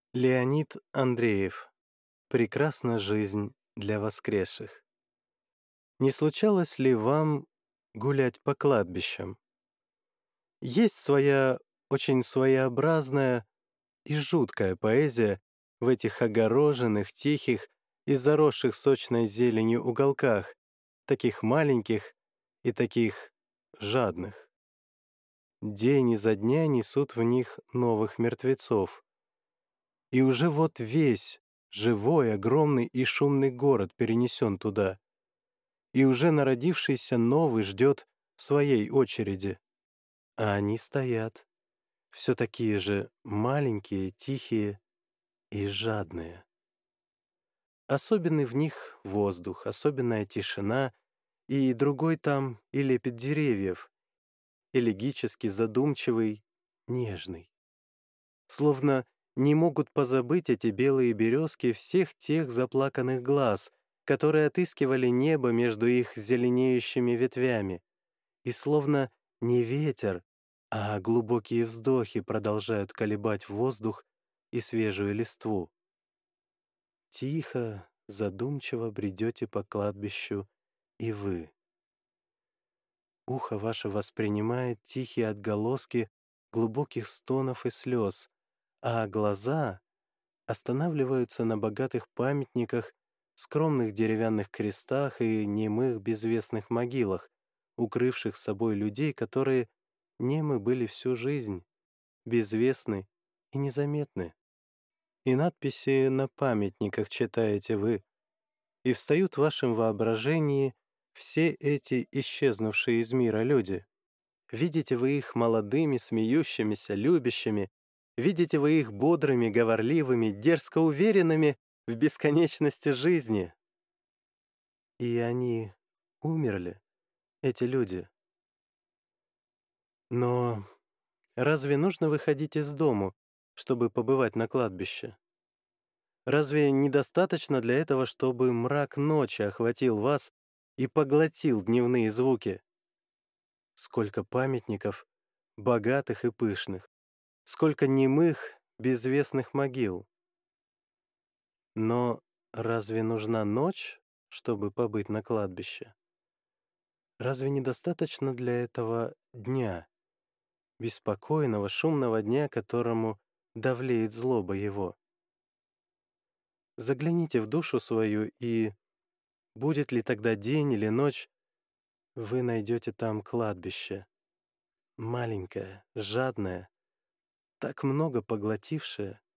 Леонид Андреев. Прекрасна жизнь для воскресших. Не случалось ли вам гулять по кладбищам? Есть своя очень своеобразная и жуткая поэзия в этих огороженных, тихих и заросших сочной зеленью уголках, таких маленьких и таких жадных. День изо дня несут в них новых мертвецов. И уже вот весь живой, огромный и шумный город перенесен туда, и уже народившийся новый ждет своей очереди. А они стоят, все такие же маленькие, тихие и жадные. Особенный в них воздух, особенная тишина и другой там и лепет деревьев, элегически задумчивый, нежный. Словно не могут позабыть эти белые березки всех тех заплаканных глаз, которые отыскивали небо между их зеленеющими ветвями. И словно не ветер, а глубокие вздохи продолжают колебать воздух и свежую листву. Тихо, задумчиво бредете по кладбищу и вы. Ухо ваше воспринимает тихие отголоски глубоких стонов и слез, а глаза останавливаются на богатых памятниках, скромных деревянных крестах и немых безвестных могилах, укрывших собой людей, которые немы были всю жизнь, безвестны и незаметны. И надписи на памятниках читаете вы, и встают в вашем воображении все эти исчезнувшие из мира люди. Видите вы их молодыми, смеющимися, любящими, видите вы их бодрыми, говорливыми, дерзко уверенными в бесконечности жизни. И они умерли, эти люди. Но разве нужно выходить из дому, чтобы побывать на кладбище? Разве недостаточно для этого, чтобы мрак ночи охватил вас и поглотил дневные звуки? Сколько памятников, богатых и пышных, сколько немых, безвестных могил. Но разве нужна ночь, чтобы побыть на кладбище? Разве недостаточно для этого дня, беспокойного, шумного дня, которому давлеет злоба его? Загляните в душу свою, и будет ли тогда день или ночь, вы найдете там кладбище, маленькое, жадное, так много поглотившее,